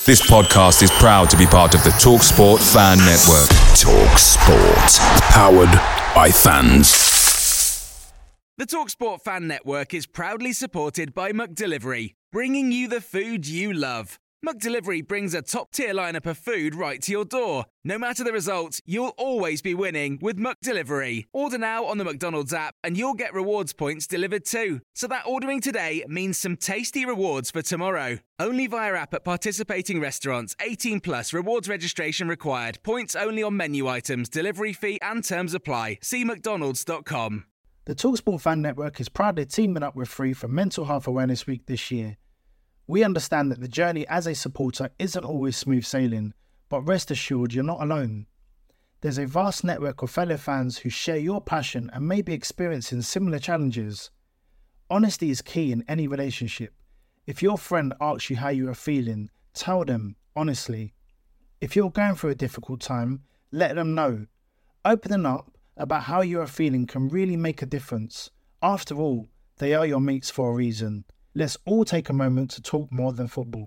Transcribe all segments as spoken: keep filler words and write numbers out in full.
This podcast is proud to be part of the TalkSport Fan Network. TalkSport. Powered by fans. The TalkSport Fan Network is proudly supported by McDelivery, bringing you the food you love. McDelivery brings a top-tier lineup of food right to your door. No matter the result, you'll always be winning with McDelivery. Order now on the McDonald's app and you'll get rewards points delivered too. So that ordering today means some tasty rewards for tomorrow. Only via app at participating restaurants. eighteen plus, rewards registration required. Points only on menu items, delivery fee and terms apply. See mcdonalds dot com. The TalkSport Fan Network is proudly teaming up with Free for Mental Health Awareness Week this year. We understand that the journey as a supporter isn't always smooth sailing, but rest assured you're not alone. There's a vast network of fellow fans who share your passion and may be experiencing similar challenges. Honesty is key in any relationship. If your friend asks you how you are feeling, tell them honestly. If you're going through a difficult time, let them know. Opening up about how you are feeling can really make a difference. After all, they are your mates for a reason. Let's all take a moment to talk more than football.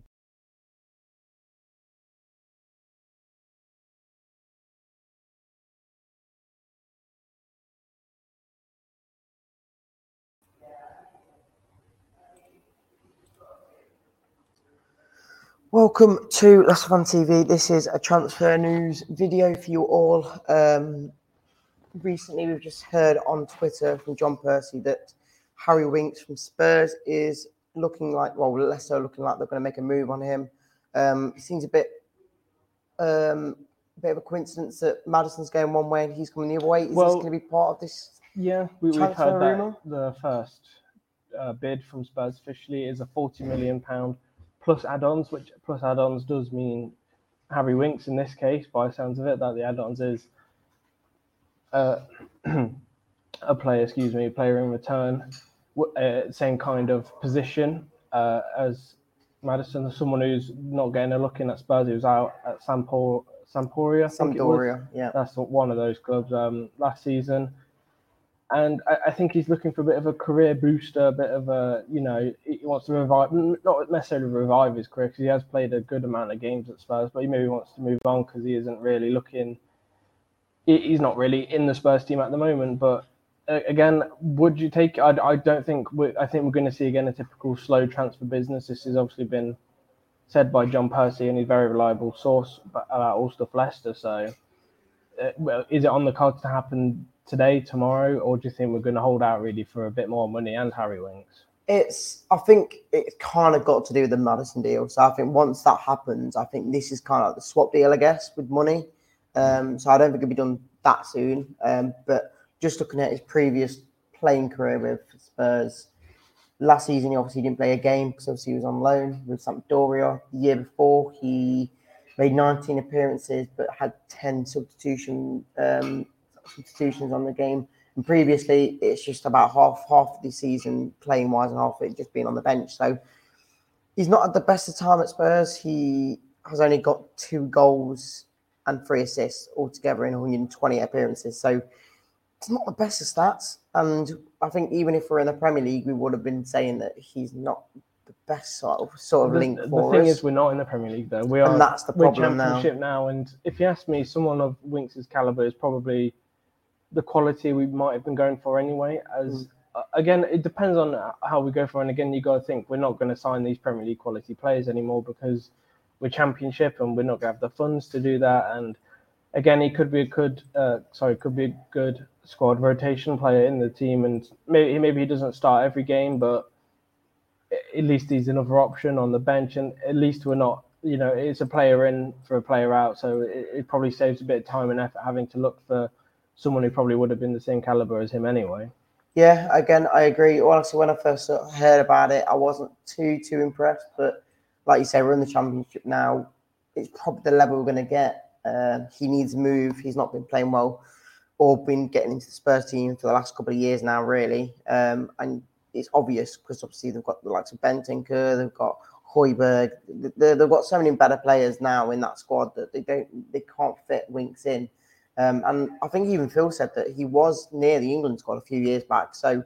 Welcome to Leicester Fan T V. This is a transfer news video for you all. Um, recently, we've just heard on Twitter from John Percy that Harry Winks from Spurs is looking like, well, Leicester looking like they're going to make a move on him. Um, it seems a bit, um, a bit of a coincidence that Maddison's going one way and he's coming the other way. Is well, this going to be part of this? Yeah, we, we've transfer heard that rumour? the first uh, bid from Spurs officially is a forty million pounds plus add-ons, which plus add-ons does mean Harry Winks in this case, by the sounds of it, that the add-ons is uh, a player, excuse me, a player in return. Uh, same kind of position uh, as Maddison, someone who's not getting a look in at Spurs. He was out at Sampor, Sampdoria. I think Sampdoria, it was. yeah. That's one of those clubs um, last season. And I, I think he's looking for a bit of a career booster, a bit of a, you know, he wants to revive, not necessarily revive his career because he has played a good amount of games at Spurs, but he maybe wants to move on because he isn't really looking, he, he's not really in the Spurs team at the moment, but again, would you take? I, I don't think. We, I think we're going to see again a typical slow transfer business. This has obviously been said by John Percy, and he's a very reliable source about all stuff Leicester. So, uh, well, is it on the cards to happen today, tomorrow, or do you think we're going to hold out really for a bit more money and Harry Winks? It's. I think it's kind of got to do with the Maddison deal. So I think once that happens, I think this is kind of like the swap deal, I guess, with money. Um, so I don't think it'll be done that soon. Um, but just looking at his previous playing career with Spurs, last season he obviously didn't play a game because obviously he was on loan with Sampdoria. The year before he made nineteen appearances but had ten substitution um, substitutions on the game. And previously it's just about half half of the season playing wise and half of it just being on the bench. So he's not at the best of time at Spurs. He has only got two goals and three assists altogether in one hundred twenty appearances. So it's not the best of stats, and I think even if we're in the Premier League, we would have been saying that he's not the best sort of sort of the, link the for us. The thing is, we're not in the Premier League though. We are, and that's the problem we're Championship now. now. And if you ask me, someone of Winks' caliber is probably the quality we might have been going for anyway. As mm. uh, again, it depends on how we go for. And again, you got to think we're not going to sign these Premier League quality players anymore because we're Championship and we're not going to have the funds to do that. And again, he could be a good, uh, sorry, could be a good squad rotation player in the team, and maybe maybe he doesn't start every game, but at least he's another option on the bench, and at least we're not, you know, it's a player in for a player out, so it, it probably saves a bit of time and effort having to look for someone who probably would have been the same caliber as him anyway. Yeah, again, I agree. Honestly, when I first heard about it, I wasn't too too impressed, but like you say, we're in the Championship now. It's probably the level we're going to get. Uh, he needs a move. He's not been playing well or been getting into the Spurs team for the last couple of years now, really. Um, and it's obvious because obviously they've got the likes of Bentancur, they've got Højbjerg. They've got so many better players now in that squad that they don't, they can't fit Winks in. Um, and I think even Phil said that he was near the England squad a few years back. So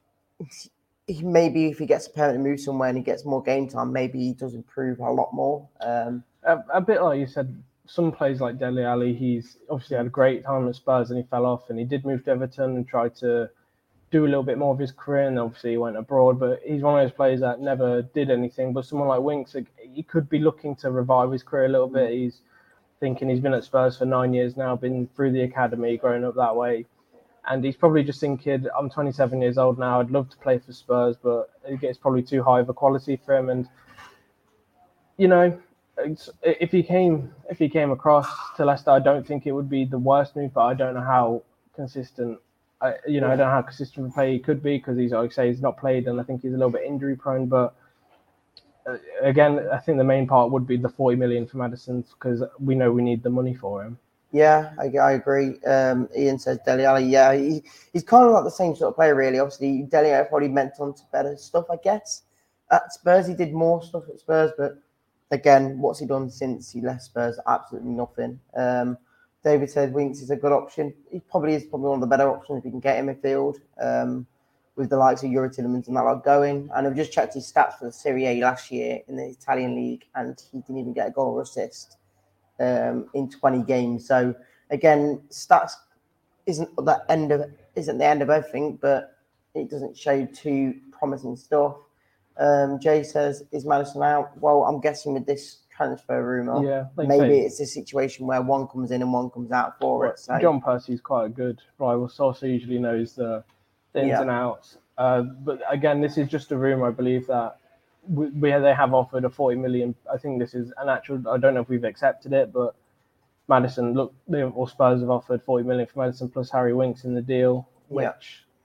he, maybe if he gets a permanent move somewhere and he gets more game time, maybe he does improve a lot more. Um, a, a bit like you said, some players like Dele Alli, he's obviously had a great time at Spurs and he fell off, and he did move to Everton and try to do a little bit more of his career, and obviously he went abroad, but he's one of those players that never did anything. But someone like Winks, he could be looking to revive his career a little bit. He's thinking he's been at Spurs for nine years now, been through the academy, growing up that way. And he's probably just thinking, I'm twenty-seven years old now, I'd love to play for Spurs, but it's probably too high of a quality for him. And, you know, if he came if he came across to Leicester, I don't think it would be the worst move, but I don't know how consistent, I, you know, yeah. I don't know how consistent a player he could be, because he's, like I say, he's not played, and I think he's a little bit injury prone. But uh, again, I think the main part would be the forty million for Maddison, because we know we need the money for him. Yeah, I, I agree. Um, Ian says Dele Alli. Yeah, he, he's kind of like the same sort of player, really. Obviously, Dele Alli probably meant on to better stuff, I guess. At Spurs, he did more stuff at Spurs, but again, what's he done since he left Spurs? Absolutely nothing. Um, David said Winks is a good option. He probably is probably one of the better options if we can get him midfield, um, with the likes of Yuri Tillemans and that lot going. And I've just checked his stats for the Serie A last year in the Italian league, and he didn't even get a goal or assist um, in twenty games. So again, stats isn't the end of isn't the end of everything, but it doesn't show too promising stuff. Um, Jay says, is Maddison out? Well, I'm guessing with this transfer rumour, yeah, maybe say, it's a situation where one comes in and one comes out for well, it. So. John Percy's quite a good rival source, so usually knows the, the ins yeah. and outs. Uh, but again, this is just a rumour. I believe that we, we they have offered a forty million. I think this is an actual. I don't know if we've accepted it, but Maddison, look, they, or Spurs have offered forty million for Maddison plus Harry Winks in the deal, which. Yeah.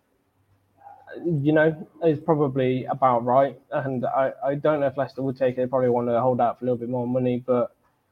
You know, is probably about right. And I, I don't know if Leicester would take it. They probably want to hold out for a little bit more money. But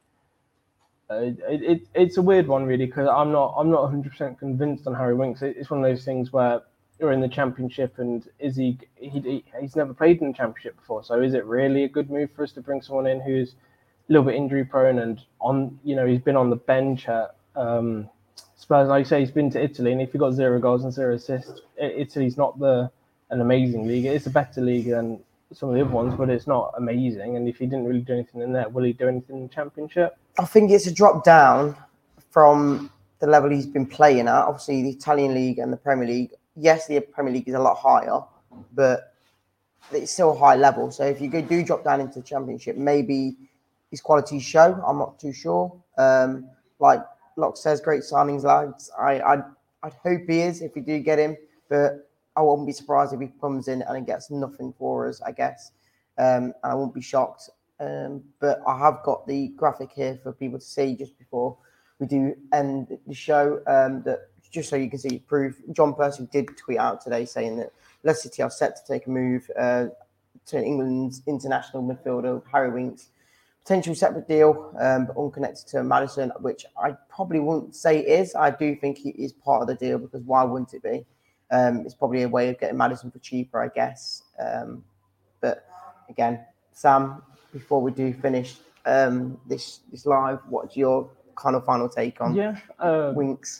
uh, it, it it's a weird one, really, because I'm not I'm not one hundred percent convinced on Harry Winks. It's one of those things where you're in the Championship, and is he, he he's never played in the Championship before. So is it really a good move for us to bring someone in who's a little bit injury prone and on, you know, he's been on the bench at um, Spurs, like you say, he's been to Italy, and if you've got zero goals and zero assists, Italy's not the an amazing league. It's a better league than some of the other ones, but it's not amazing. And if he didn't really do anything in there, will he do anything in the Championship? I think it's a drop down from the level he's been playing at. Obviously, the Italian league and the Premier League. Yes, the Premier League is a lot higher, but it's still a high level. So if you do drop down into the Championship, maybe his qualities show. I'm not too sure. Um, like Locke says, great signings, lads. I, I'd, I'd hope he is if we do get him, but I wouldn't be surprised if he comes in and he gets nothing for us, I guess. Um, and I won't be shocked. Um, but I have got the graphic here for people to see just before we do end the show, um, that just so you can see proof. John Percy did tweet out today saying that Leicester City are set to take a move uh, to England's international midfielder, Harry Winks. Potential separate deal, um, but unconnected to Maddison, which I probably wouldn't say is. I do think he is part of the deal, because why wouldn't it be? Um, it's probably a way of getting Maddison for cheaper, I guess. Um, but again, Sam, before we do finish um, this this live, what's your kind of final take on yeah, uh, Winks?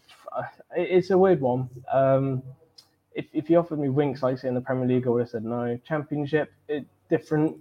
It's a weird one. Um, if if you offered me Winks, like say in the Premier League, I would have said no. Championship, it different.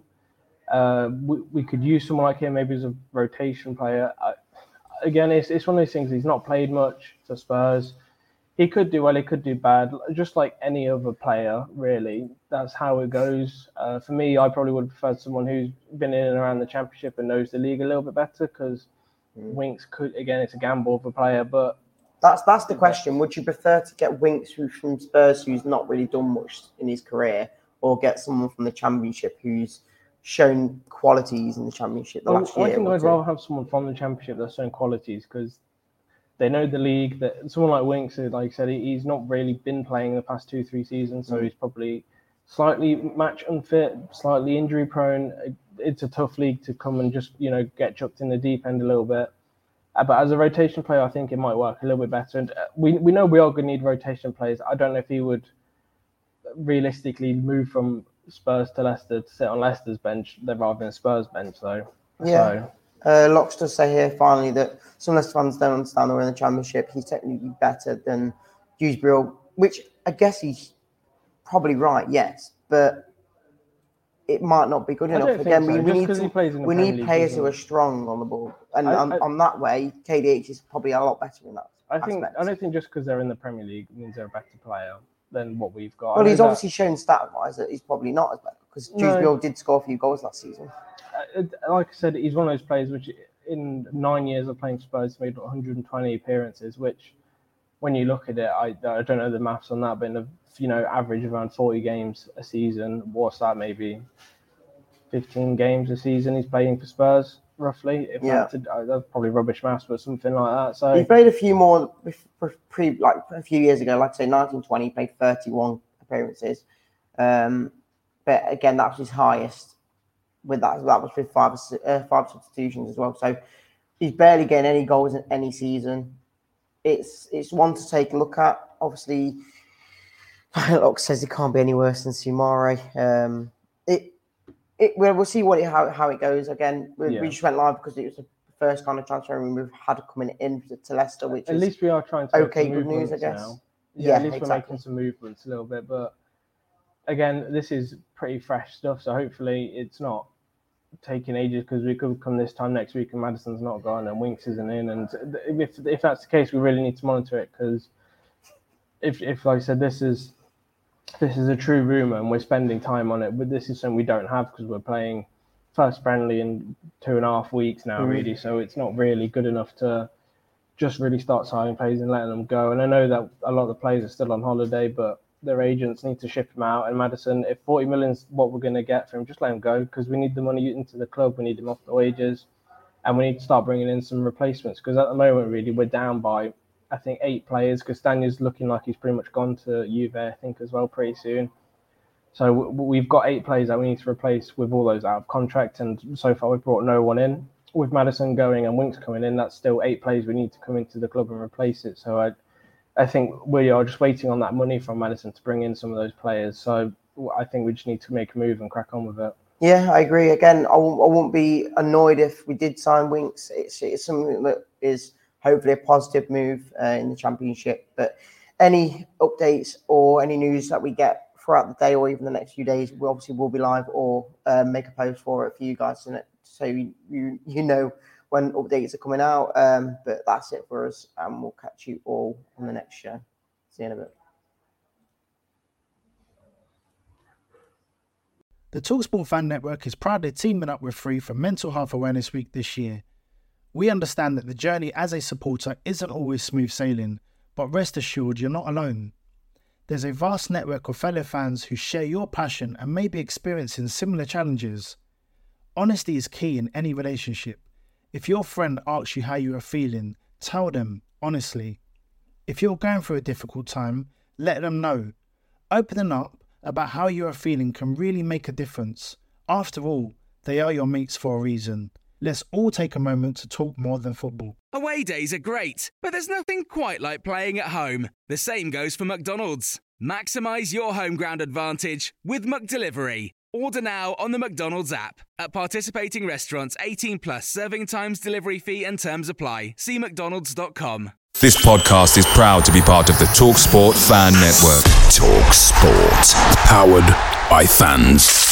Uh, we, we could use someone like him maybe as a rotation player. I, again, it's it's one of those things. He's not played much for Spurs. He could do well, he could do bad, just like any other player, really. That's how it goes. Uh, for me, I probably would have preferred someone who's been in and around the Championship and knows the league a little bit better, because mm. Winks could, again, it's a gamble of a player, but... That's that's the question. Would you prefer to get Winks who, from Spurs, who's not really done much in his career, or get someone from the Championship who's shown qualities in the Championship the well, last year? I think I'd rather have someone from the Championship that's shown qualities, because they know the league. That someone like Winks, like I said, he's not really been playing the past two, three seasons, so mm. he's probably slightly match unfit, slightly injury prone. It's a tough league to come and just, you know, get chucked in the deep end a little bit. Uh, but as a rotation player, I think it might work a little bit better. And uh, we we know we are going to need rotation players. I don't know if he would realistically move from Spurs to Leicester to sit on Leicester's bench rather than Spurs bench, though. Yeah. So. Uh, Locks does say here, finally, that some Leicester fans don't understand that we're in the Championship. He's technically better than Dewsbury, which I guess he's probably right, yes. But it might not be good I enough. don't Again, think so. we, we Just need 'cause he to, plays in the we Premier need League players who are doesn't- strong on the ball, and I- on, I- on that way, K D H is probably a lot better in that. I think aspect. I don't think just because they're in the Premier League means they're a better player than what we've got. I Well, know he's that- obviously shown stat-wise that he's probably not as bad because No. Dewsbury did score a few goals last season. uh, like I said, he's one of those players which, in nine years of playing Spurs, made one hundred twenty appearances. Which, when you look at it, I, I don't know the maths on that, but in a you know average of around forty games a season, what's that? Maybe fifteen games a season he's playing for Spurs, roughly. If Yeah. that's, a, uh, that's probably rubbish maths, but something like that. So He played a few more pre, like a few years ago, like I say, nineteen twenty, he played thirty-one appearances. Um, but again, that was his highest. With that, that was with five uh, five substitutions as well. So he's barely getting any goals in any season. It's it's one to take a look at. Obviously, Lock says it can't be any worse than Soumare. Um, it it we'll, we'll see what it, how how it goes. Again, we, Yeah. we just went live because it was the first kind of transfer we've had coming in to, to Leicester, which at is least we are trying to okay, make some good news, I movements guess. now. Yeah, Yeah, at least exactly. we're making some movements a little bit, but again, this is pretty fresh stuff, so hopefully it's not taking ages because we could come this time next week and Maddison's not gone and Winks isn't in, and if if that's the case, we really need to monitor it because if if like I said, this is this is a true rumor and we're spending time on it, but this is something we don't have because we're playing first friendly in two and a half weeks now, Mm. really, so it's not really good enough to just really start signing players and letting them go. And I know that a lot of the players are still on holiday, but their agents need to ship him out. And Maddison, if forty million is what we're going to get for him, just let him go because we need the money into the club. We need him off the wages, and we need to start bringing in some replacements because at the moment, really, we're down by, I think, eight players because Stanya's looking like he's pretty much gone to Juve, I think, as well, pretty soon. So w- we've got eight players that we need to replace with all those out of contract, and so far we've brought no one in. With Maddison going and Winks coming in, that's still eight players we need to come into the club and replace it. So I I think we are just waiting on that money from Maddison to bring in some of those players. So I think we just need to make a move and crack on with it. Yeah, I agree. Again, I won't, I won't be annoyed if we did sign Winks. It's, it's something that is hopefully a positive move uh, in the Championship. But any updates or any news that we get throughout the day or even the next few days, we obviously will be live or uh, make a post for it for you guys to so you, you you know when updates are coming out. Um, but that's it for us, and we'll catch you all on the next show. See you in a bit. The TalkSport Fan Network is proudly teaming up with Free for Mental Health Awareness Week this year. We understand that the journey as a supporter isn't always smooth sailing, but rest assured you're not alone. There's a vast network of fellow fans who share your passion and may be experiencing similar challenges. Honesty is key in any relationship. If your friend asks you how you are feeling, tell them honestly. If you're going through a difficult time, let them know. Opening up about how you are feeling can really make a difference. After all, they are your mates for a reason. Let's all take a moment to talk more than football. Away days are great, but there's nothing quite like playing at home. The same goes for McDonald's. Maximise your home ground advantage with McDelivery. Order now on the McDonald's app. At participating restaurants, eighteen plus, serving times, delivery fee and terms apply. See mcdonalds dot com. This podcast is proud to be part of the TalkSport Fan Network. TalkSport. Powered by fans.